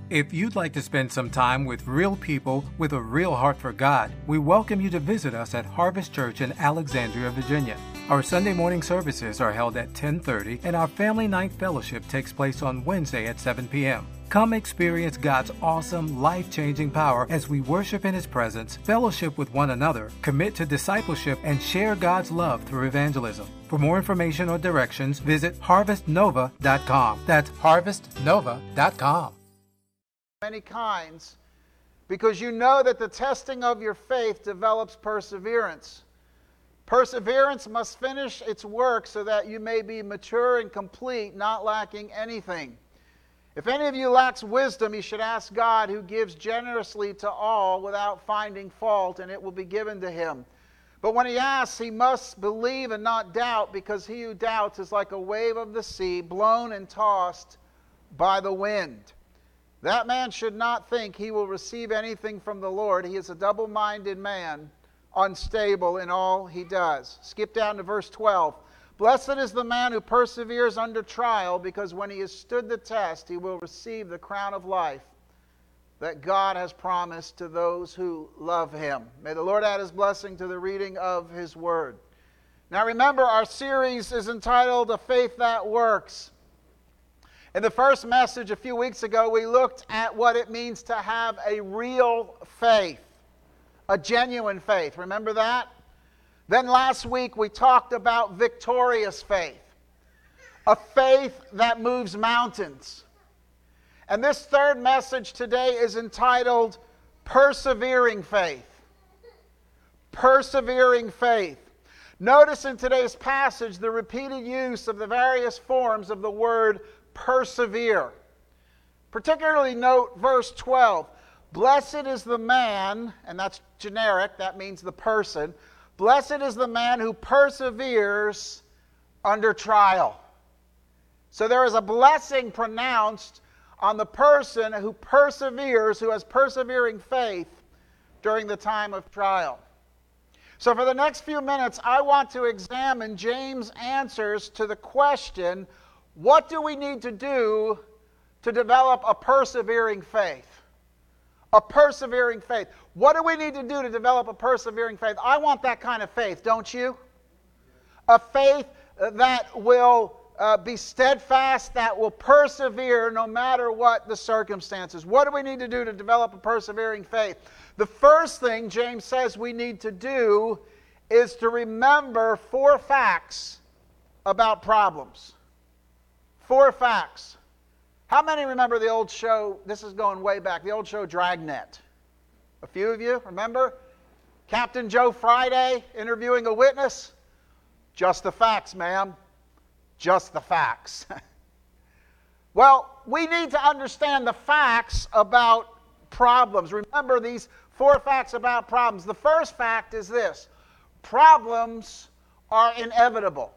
If you'd like to spend some time with real people with a real heart for God, we welcome you to visit us at Harvest Church in Alexandria, Virginia. Our Sunday morning services are held at 10:30, and our Family Night Fellowship takes place on Wednesday at 7 p.m. Come experience God's awesome, life-changing power as we worship in His presence, fellowship with one another, commit to discipleship, and share God's love through evangelism. For more information or directions, visit harvestnova.com. That's harvestnova.com. Many kinds, because you know that the testing of your faith develops perseverance. Perseverance must finish its work so that you may be mature and complete, not lacking anything. If any of you lacks wisdom, he should ask God, who gives generously to all without finding fault, and it will be given to him. But when he asks, he must believe and not doubt, because he who doubts is like a wave of the sea, blown and tossed by the wind. That man should not think he will receive anything from the Lord. He is a double-minded man, unstable in all he does. Skip down to verse 12. Blessed is the man who perseveres under trial, because when he has stood the test, he will receive the crown of life that God has promised to those who love him. May the Lord add his blessing to the reading of his word. Now remember, our series is entitled A Faith That Works. In the first message a few weeks ago, we looked at what it means to have a real faith, a genuine faith. Remember that? Then last week we talked about victorious faith, a faith that moves mountains. And this third message today is entitled Persevering Faith. Persevering faith. Notice in today's passage the repeated use of the various forms of the word persevere. Particularly note verse 12. Blessed is the man, and that's generic, that means the person. Blessed is the man who perseveres under trial. So there is a blessing pronounced on the person who perseveres, who has persevering faith during the time of trial. So for the next few minutes, I want to examine James' answers to the question, what do we need to do to develop a persevering faith? A persevering faith. What do we need to do to develop a persevering faith? I want that kind of faith, don't you? A faith that will be steadfast, that will persevere no matter what the circumstances. What do we need to do to develop a persevering faith? The first thing James says we need to do is to remember 4 facts about problems. 4 facts. How many remember the old show, this is going way back, the old show Dragnet? A few of you remember? Captain Joe Friday interviewing a witness? Just the facts, ma'am. Just the facts. Well, we need to understand the facts about problems. Remember these 4 facts about problems. The first fact is this: problems are inevitable.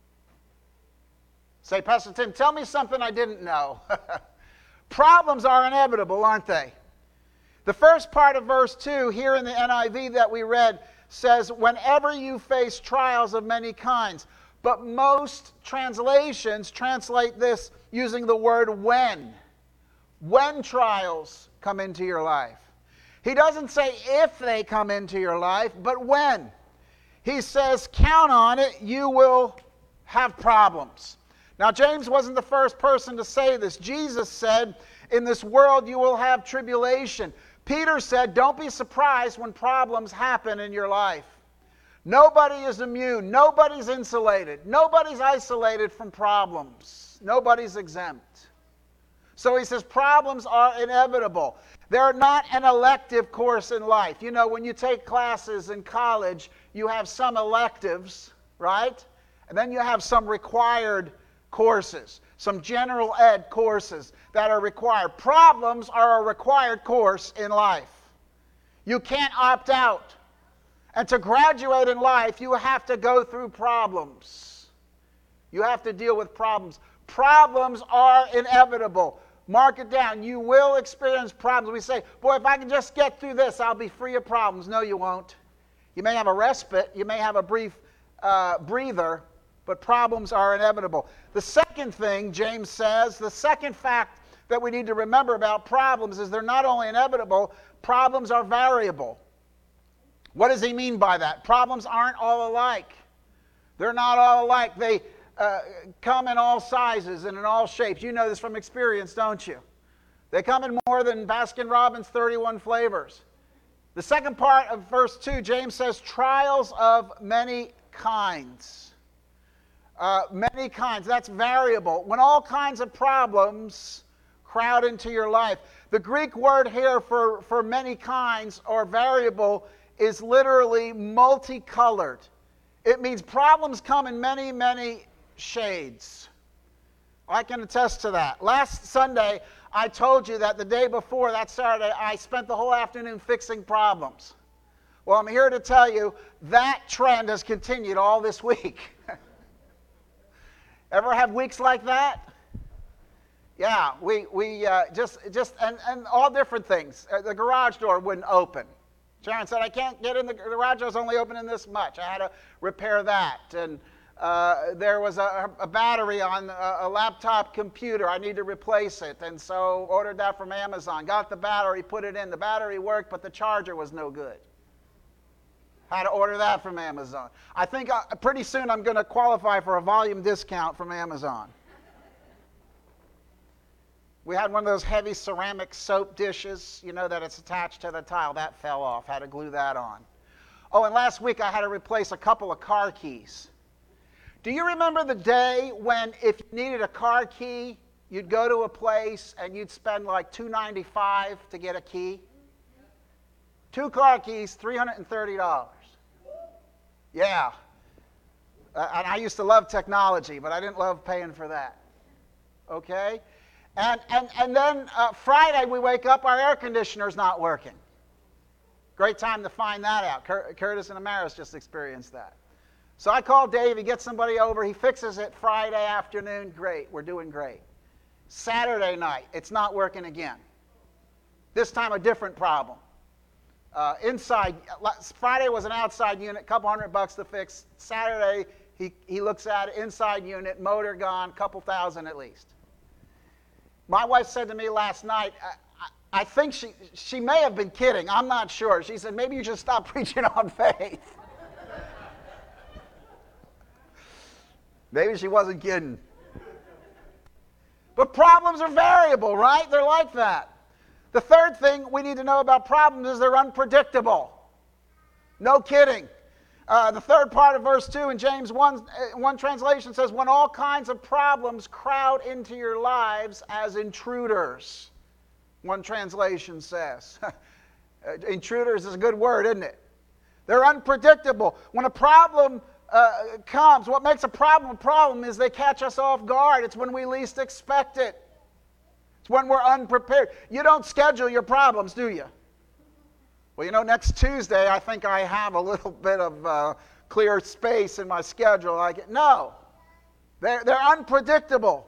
Say, Pastor Tim, tell me something I didn't know. Problems are inevitable, aren't they? The first part of verse 2 here in the NIV that we read says, whenever you face trials of many kinds. But most translations translate this using the word when. When trials come into your life. He doesn't say if they come into your life, but when. He says, count on it, you will have problems. Now, James wasn't the first person to say this. Jesus said, in this world you will have tribulation. Peter said, don't be surprised when problems happen in your life. Nobody is immune. Nobody's insulated. Nobody's isolated from problems. Nobody's exempt. So he says problems are inevitable. They're not an elective course in life. You know, when you take classes in college, you have some electives, right? And then you have some required courses, some general ed courses that are required. Problems are a required course in life. You can't opt out. And to graduate in life, you have to go through problems. You have to deal with problems. Problems are inevitable. Mark it down. You will experience problems. We say, boy, if I can just get through this, I'll be free of problems. No, you won't. You may have a respite. You may have a brief breather, but problems are inevitable. The second thing, James says, the second fact that we need to remember about problems is they're not only inevitable, problems are variable. What does he mean by that? Problems aren't all alike. They're not all alike. They come in all sizes and in all shapes. You know this from experience, don't you? They come in more than Baskin-Robbins 31 flavors. The second part of verse 2, James says, trials of many kinds. Many kinds, that's variable. When all kinds of problems crowd into your life. The Greek word here for many kinds or variable is literally multicolored. It means problems come in many, many shades. I can attest to that. Last Sunday, I told you that the day before, that Saturday, I spent the whole afternoon fixing problems. Well, I'm here to tell you that trend has continued all this week. Ever have weeks like that? Yeah, we and all different things. The garage door wouldn't open. Sharon said, I can't get in, the garage door's only opening this much. I had to repair that. And there was a battery on a laptop computer. I need to replace it. And so ordered that from Amazon. Got the battery, put it in. The battery worked, but the charger was no good. Had to order that from Amazon. I think pretty soon I'm going to qualify for a volume discount from Amazon. We had one of those heavy ceramic soap dishes, you know, that it's attached to the tile. That fell off. Had to glue that on. Oh, and last week I had to replace a couple of car keys. Do you remember the day when if you needed a car key, you'd go to a place and you'd spend like $2.95 to get a key? 2 car keys, $330. Yeah. And I used to love technology, but I didn't love paying for that. Okay? And then Friday we wake up, our air conditioner's not working. Great time to find that out. Curtis and Amaris just experienced that. So I called Dave, he gets somebody over, he fixes it Friday afternoon, great, we're doing great. Saturday night, it's not working again. This time a different problem. Inside, Friday was an outside unit, couple $100 to fix. Saturday, he looks at it, inside unit, motor gone, couple thousand at least. My wife said to me last night, I think she may have been kidding. I'm not sure. She said, maybe you should stop preaching on faith. Maybe she wasn't kidding. But problems are variable, right? They're like that. The third thing we need to know about problems is they're unpredictable. No kidding. The third part of verse 2 in James 1 translation says, when all kinds of problems crowd into your lives as intruders. One translation says. Intruders is a good word, isn't it? They're unpredictable. When a problem comes, what makes a problem is they catch us off guard. It's when we least expect it. It's when we're unprepared. You don't schedule your problems, do you? Well, you know, next Tuesday, I think I have a little bit of clear space in my schedule. No, they're unpredictable.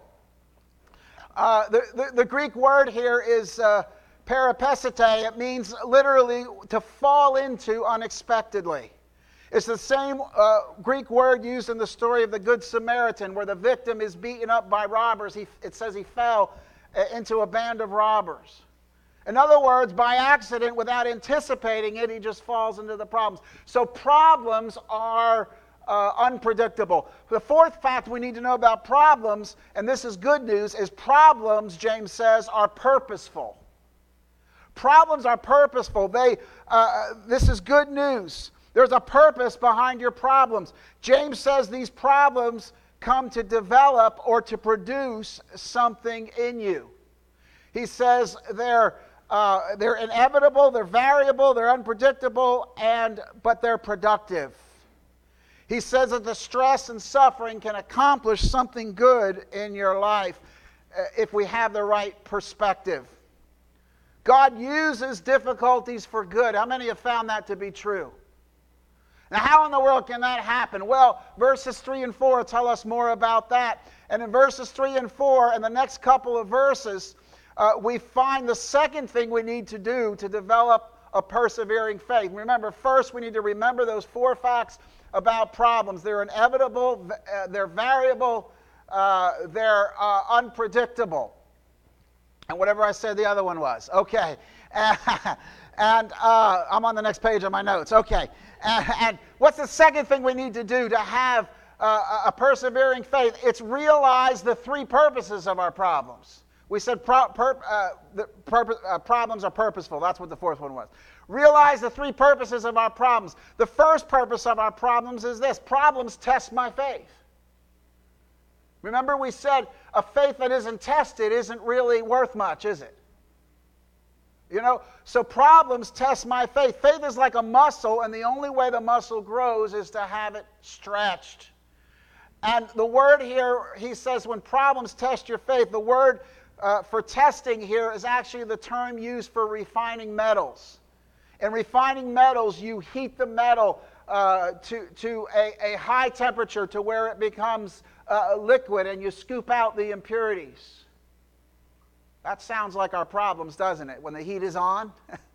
The Greek word here is peripesite. It means literally to fall into unexpectedly. It's the same Greek word used in the story of the Good Samaritan, where the victim is beaten up by robbers. It says he fell into a band of robbers. In other words, by accident, without anticipating it, he just falls into the problems. So problems are unpredictable. The fourth fact we need to know about problems, and this is good news, is problems, James says, are purposeful. Problems are purposeful. This is good news. There's a purpose behind your problems. James says these problems come to develop or to produce something in you. He says they're inevitable, they're variable, they're unpredictable, but they're productive. He says that the stress and suffering can accomplish something good in your life if we have the right perspective. God uses difficulties for good. How many have found that to be true? Now, how in the world can that happen? Well, verses 3 and 4 tell us more about that. And in verses 3 and 4, and the next couple of verses, we find the second thing we need to do to develop a persevering faith. Remember, first we need to remember those 4 facts about problems. They're inevitable, they're variable, they're unpredictable. And whatever I said the other one was. Okay. And I'm on the next page of my notes. Okay. And what's the second thing we need to do to have a persevering faith? It's realize the three purposes of our problems. We said problems are purposeful. That's what the fourth one was. Realize the three purposes of our problems. The first purpose of our problems is this. Problems test my faith. Remember we said a faith that isn't tested isn't really worth much, is it? You know, so problems test my faith. Faith is like a muscle, and the only way the muscle grows is to have it stretched. And the word here, he says, when problems test your faith, the word for testing here is actually the term used for refining metals. In refining metals, you heat the metal to a high temperature to where it becomes liquid, and you scoop out the impurities. That sounds like our problems, doesn't it? When the heat is on.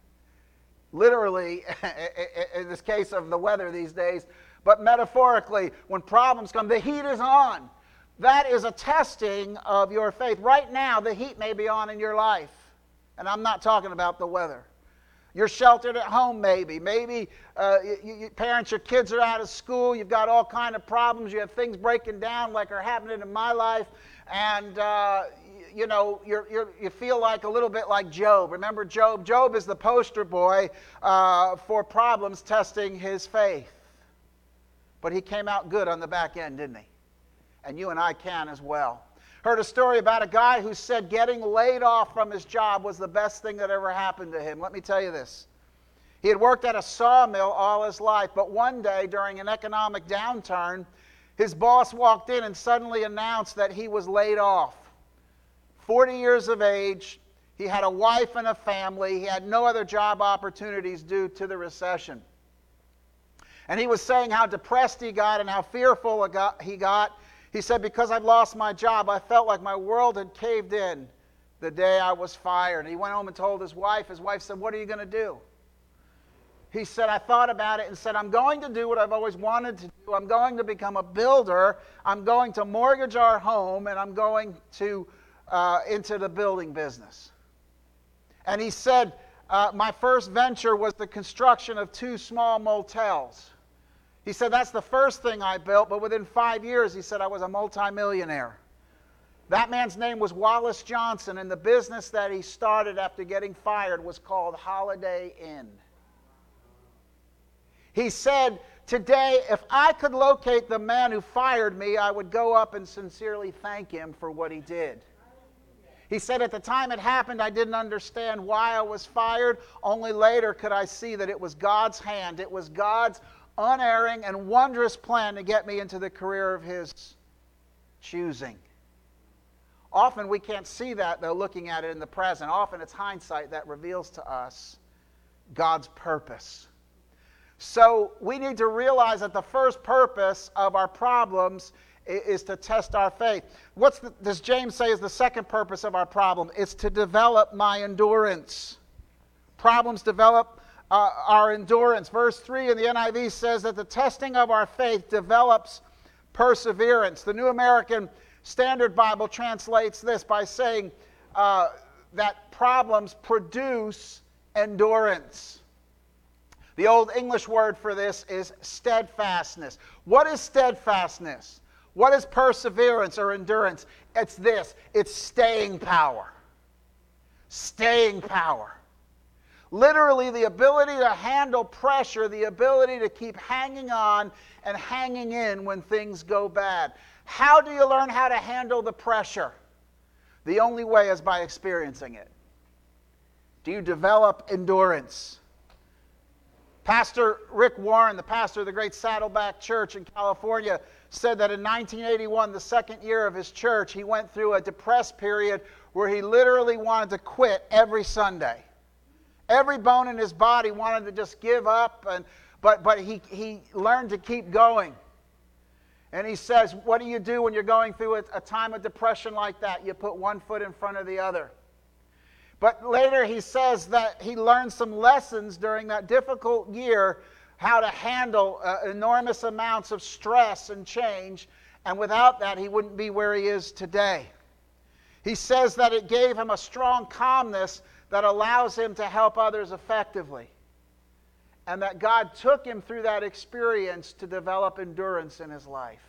Literally, in this case of the weather these days, but metaphorically, when problems come, the heat is on. That is a testing of your faith. Right now, the heat may be on in your life. And I'm not talking about the weather. You're sheltered at home, maybe. Maybe parents, your kids are out of school. You've got all kind of problems. You have things breaking down like are happening in my life. And, you know, you feel like a little bit like Job. Remember Job? Job is the poster boy for problems testing his faith. But he came out good on the back end, didn't he? And you and I can as well. Heard a story about a guy who said getting laid off from his job was the best thing that ever happened to him. Let me tell you this. He had worked at a sawmill all his life, but one day during an economic downturn, his boss walked in and suddenly announced that he was laid off. 40 years of age, he had a wife and a family, he had no other job opportunities due to the recession. And he was saying how depressed he got and how fearful he got. He said, because I've lost my job, I felt like my world had caved in the day I was fired. He went home and told his wife. His wife said, what are you going to do? He said, I thought about it and said, I'm going to do what I've always wanted to do. I'm going to become a builder. I'm going to mortgage our home, and I'm going to into the building business. And he said, my first venture was the construction of 2 small motels. He said, that's the first thing I built, but within 5 years, he said, I was a multimillionaire. That man's name was Wallace Johnson, and the business that he started after getting fired was called Holiday Inn. He said, today, if I could locate the man who fired me, I would go up and sincerely thank him for what he did. He said, at the time it happened, I didn't understand why I was fired. Only later could I see that it was God's hand. It was God's unerring and wondrous plan to get me into the career of his choosing. Often we can't see that, though, looking at it in the present. Often it's hindsight that reveals to us God's purpose. So we need to realize that the first purpose of our problems is to test our faith. Does James say is the second purpose of our problem? It's to develop my endurance. Problems develop our endurance. Verse 3 in the NIV says that the testing of our faith develops perseverance. The New American Standard Bible translates this by saying that problems produce endurance. The Old English word for this is steadfastness. What is steadfastness? What is perseverance or endurance? It's this. It's staying power. Staying power. Literally the ability to handle pressure, the ability to keep hanging on and hanging in when things go bad. How do you learn how to handle the pressure? The only way is by experiencing it. Do you develop endurance? Pastor Rick Warren, the pastor of the Great Saddleback Church in California, said that in 1981, the second year of his church, he went through a depressed period where he literally wanted to quit every Sunday. Every bone in his body wanted to just give up, but he learned to keep going. And he says, what do you do when you're going through a time of depression like that? You put one foot in front of the other. But later he says that he learned some lessons during that difficult year, how to handle enormous amounts of stress and change, and without that he wouldn't be where he is today. He says that it gave him a strong calmness that allows him to help others effectively. And that God took him through that experience to develop endurance in his life.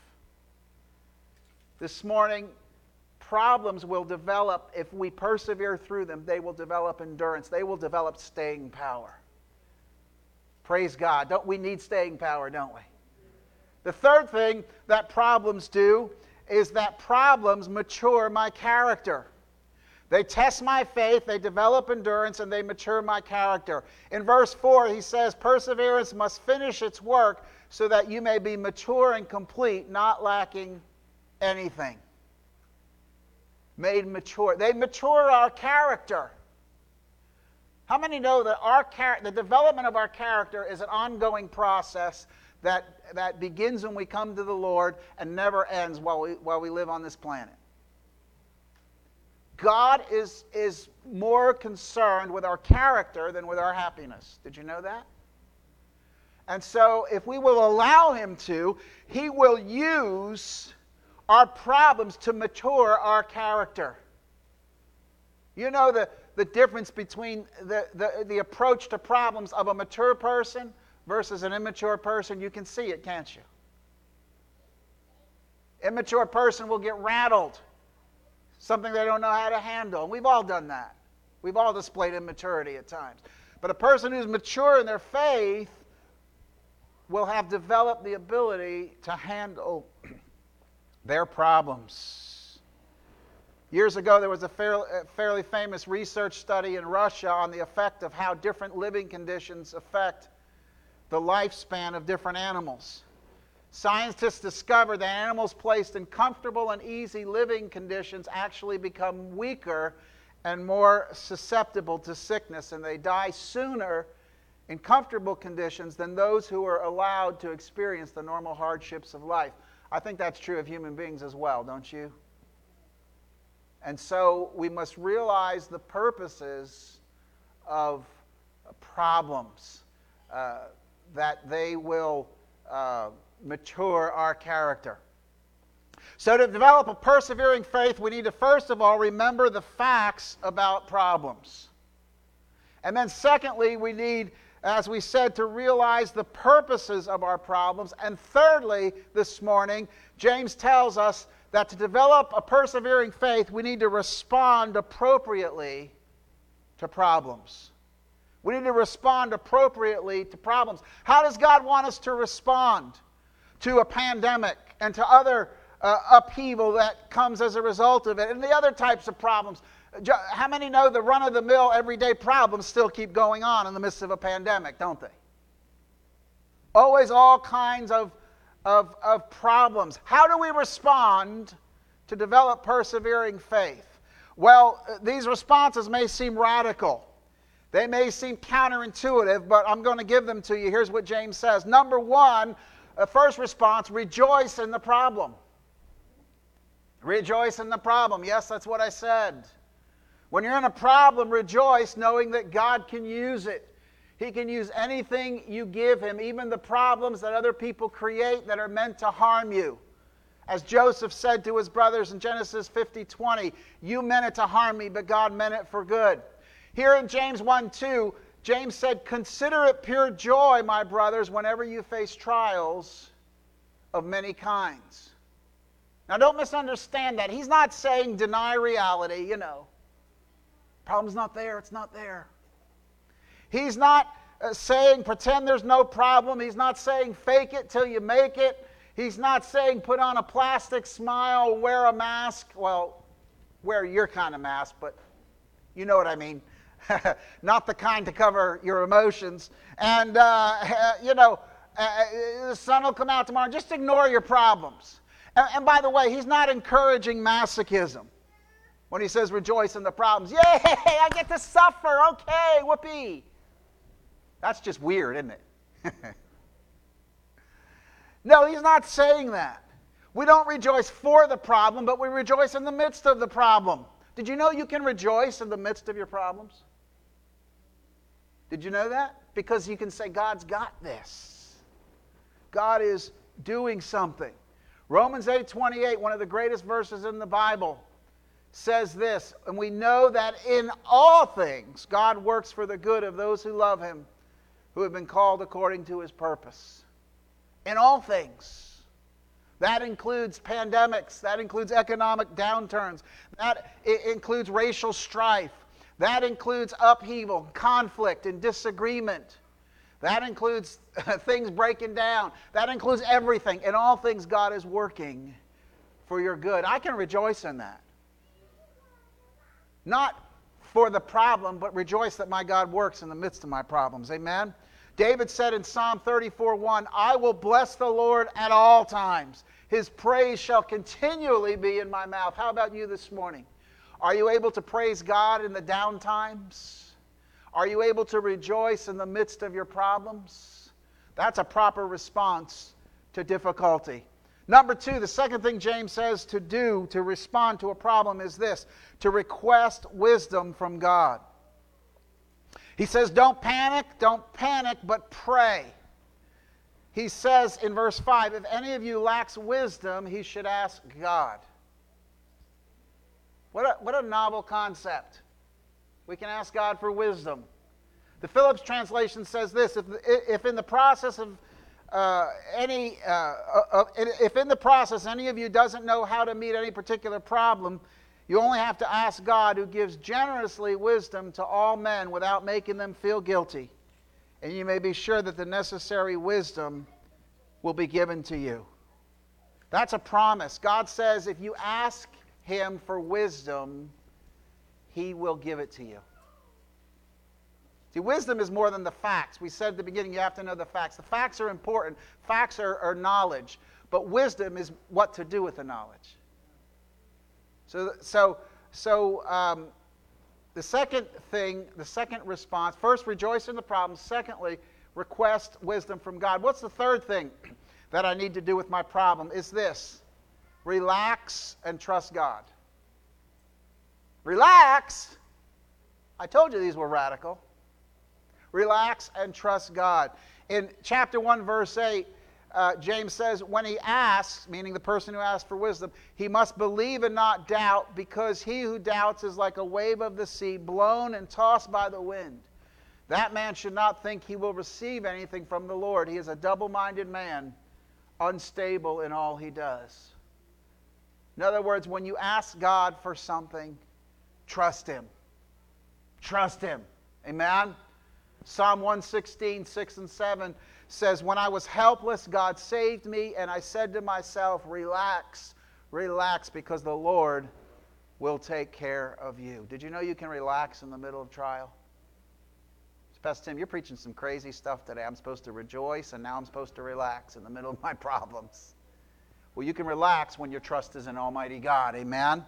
This morning, problems will develop, if we persevere through them, they will develop endurance. They will develop staying power. Praise God. We need staying power, don't we? The third thing that problems do is that problems mature my character. They test my faith, they develop endurance, and they mature my character. In verse 4, he says, perseverance must finish its work so that you may be mature and complete, not lacking anything. Made mature. They mature our character. How many know that the development of our character is an ongoing process that begins when we come to the Lord and never ends while we live on this planet? God is more concerned with our character than with our happiness. Did you know that? And so if we will allow Him to, He will use our problems to mature our character. You know the difference between the approach to problems of a mature person versus an immature person? You can see it, can't you? Immature person will get rattled. Something they don't know how to handle. We've all done that. We've all displayed immaturity at times. But a person who's mature in their faith will have developed the ability to handle their problems. Years ago, there was a fairly famous research study in Russia on the effect of how different living conditions affect the lifespan of different animals. Scientists discovered that animals placed in comfortable and easy living conditions actually become weaker and more susceptible to sickness, and they die sooner in comfortable conditions than those who are allowed to experience the normal hardships of life. I think that's true of human beings as well, don't you? And so we must realize the purposes of problems, that they will mature our character. So to develop a persevering faith, we need to first of all remember the facts about problems. And then secondly, we need, as we said, to realize the purposes of our problems. And thirdly, this morning, James tells us that to develop a persevering faith, we need to respond appropriately to problems. We need to respond appropriately to problems. How does God want us to respond to a pandemic and to other upheaval that comes as a result of it, and the other types of problems? How many know the run-of-the-mill everyday problems still keep going on in the midst of a pandemic, don't they? Always all kinds of problems. How do we respond to develop persevering faith? Well, these responses may seem radical. They may seem counterintuitive, but I'm going to give them to you. Here's what James says. Number one, first response, rejoice in the problem. Rejoice in the problem. Yes, that's what I said. When you're in a problem, rejoice knowing that God can use it. He can use anything you give Him, even the problems that other people create that are meant to harm you. As Joseph said to his brothers in Genesis 50:20, you meant it to harm me, but God meant it for good. Here in James 1:2, James said, consider it pure joy, my brothers, whenever you face trials of many kinds. Now don't misunderstand that. He's not saying deny reality, Problem's not there, it's not there. He's not saying pretend there's no problem. He's not saying fake it till you make it. He's not saying put on a plastic smile, wear a mask. Well, wear your kind of mask, but you know what I mean. Not the kind to cover your emotions. And, the sun will come out tomorrow. Just ignore your problems. And by the way, he's not encouraging masochism when he says rejoice in the problems. Yay, I get to suffer. Okay, whoopee. That's just weird, isn't it? No, he's not saying that. We don't rejoice for the problem, but we rejoice in the midst of the problem. Did you know you can rejoice in the midst of your problems? Did you know that? Because you can say, God's got this. God is doing something. Romans 8:28, one of the greatest verses in the Bible, says this, and we know that in all things God works for the good of those who love Him, who have been called according to His purpose. In all things. That includes pandemics. That includes economic downturns. That includes racial strife. That includes upheaval, conflict, and disagreement. That includes things breaking down. That includes everything. In all things, God is working for your good. I can rejoice in that. Not for the problem, but rejoice that my God works in the midst of my problems. Amen? David said in Psalm 34:1, I will bless the Lord at all times. His praise shall continually be in my mouth. How about you this morning? Are you able to praise God in the down times? Are you able to rejoice in the midst of your problems? That's a proper response to difficulty. Number two, the second thing James says to do to respond to a problem is this: to request wisdom from God. He says, don't panic, but pray. He says in verse 5, if any of you lacks wisdom, he should ask God. What a novel concept. We can ask God for wisdom. The Phillips translation says this: if in the process any of you doesn't know how to meet any particular problem, you only have to ask God, who gives generously wisdom to all men without making them feel guilty. And you may be sure that the necessary wisdom will be given to you. That's a promise. God says if you ask Him for wisdom, He will give it to you. See, wisdom is more than the facts. We said at the beginning you have to know the facts. The facts are important. Facts are knowledge. But wisdom is what to do with the knowledge. So the second thing, the second response, first, rejoice in the problem. Secondly, request wisdom from God. What's the third thing that I need to do with my problem? Is this: relax and trust God. Relax? I told you these were radical. Relax and trust God. In chapter 1, verse 8, James says, when he asks, meaning the person who asks for wisdom, he must believe and not doubt, because he who doubts is like a wave of the sea, blown and tossed by the wind. That man should not think he will receive anything from the Lord. He is a double-minded man, unstable in all he does. In other words, when you ask God for something, trust Him. Trust Him. Amen? Psalm 116, 6 and 7 says, when I was helpless, God saved me, and I said to myself, relax, relax, because the Lord will take care of you. Did you know you can relax in the middle of trial? Pastor Tim, you're preaching some crazy stuff today. I'm supposed to rejoice, and now I'm supposed to relax in the middle of my problems. Well, you can relax when your trust is in Almighty God. Amen?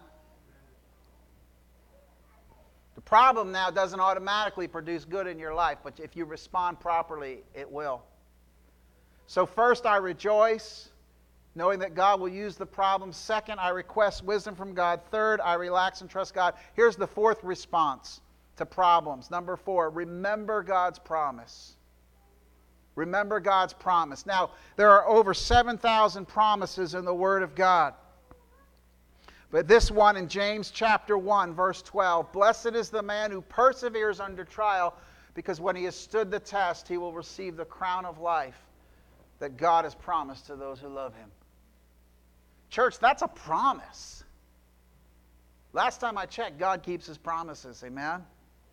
The problem now doesn't automatically produce good in your life, but if you respond properly, it will. So first, I rejoice, knowing that God will use the problem. Second, I request wisdom from God. Third, I relax and trust God. Here's the fourth response to problems. Number 4, remember God's promise. Remember God's promise. Now, there are over 7,000 promises in the Word of God. But this one in James chapter 1, verse 12, blessed is the man who perseveres under trial, because when he has stood the test, he will receive the crown of life that God has promised to those who love Him. Church, that's a promise. Last time I checked, God keeps His promises. Amen?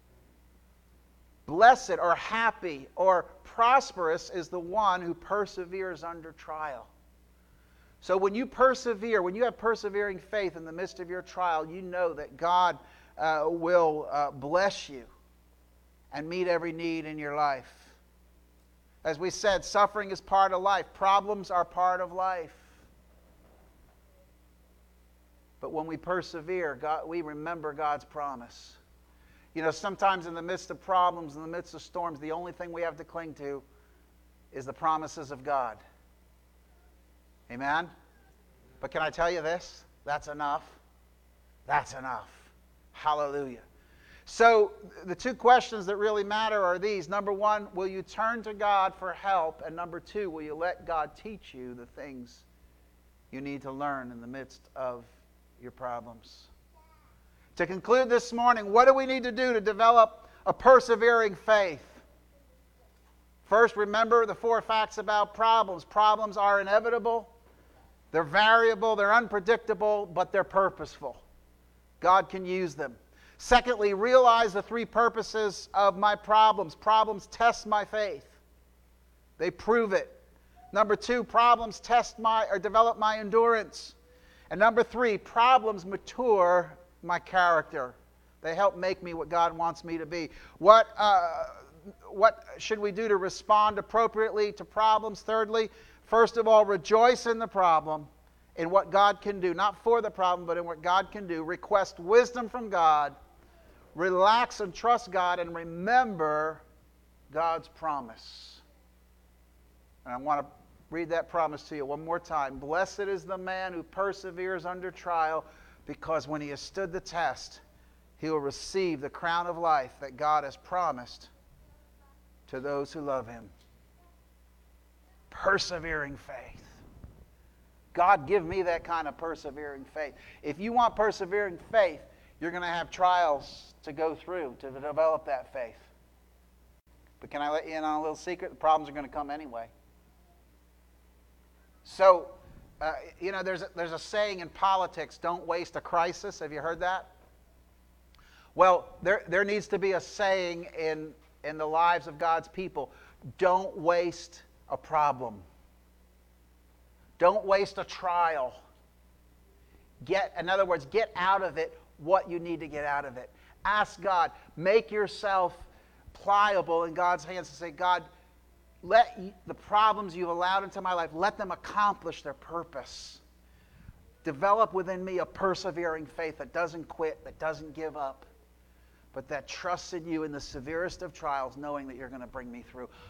Blessed or happy or prosperous is the one who perseveres under trial. So when you persevere, when you have persevering faith in the midst of your trial, you know that God will bless you and meet every need in your life. As we said, suffering is part of life. Problems are part of life. But when we persevere, we remember God's promise. You know, sometimes in the midst of problems, in the midst of storms, the only thing we have to cling to is the promises of God. Amen? But can I tell you this? That's enough. That's enough. Hallelujah. So the two questions that really matter are these. Number 1, will you turn to God for help? And number 2, will you let God teach you the things you need to learn in the midst of your problems? To conclude this morning, what do we need to do to develop a persevering faith? First, remember the 4 facts about problems. Problems are inevitable, they're variable, they're unpredictable, but they're purposeful. God can use them. Secondly, realize the 3 purposes of my problems. Problems test my faith. They prove it. Number 2, problems develop my endurance. And number 3, problems mature my character. They help make me what God wants me to be. What should we do to respond appropriately to problems? Thirdly, first of all, rejoice in the problem, in what God can do. Not for the problem, but in what God can do. Request wisdom from God. Relax and trust God, and remember God's promise. And I want to read that promise to you one more time. Blessed is the man who perseveres under trial, because when he has stood the test, he will receive the crown of life that God has promised to those who love him. Persevering faith. God, give me that kind of persevering faith. If you want persevering faith, you're going to have trials to go through to develop that faith. But can I let you in on a little secret? The problems are going to come anyway. So, there's a saying in politics, don't waste a crisis. Have you heard that? Well, there needs to be a saying in the lives of God's people. Don't waste a problem. Don't waste a trial. In other words, get out of it what you need to get out of it. Ask God. Make yourself pliable in God's hands and say, God, let the problems you've allowed into my life, let them accomplish their purpose. Develop within me a persevering faith that doesn't quit, that doesn't give up, but that trusts in you in the severest of trials, knowing that you're going to bring me through.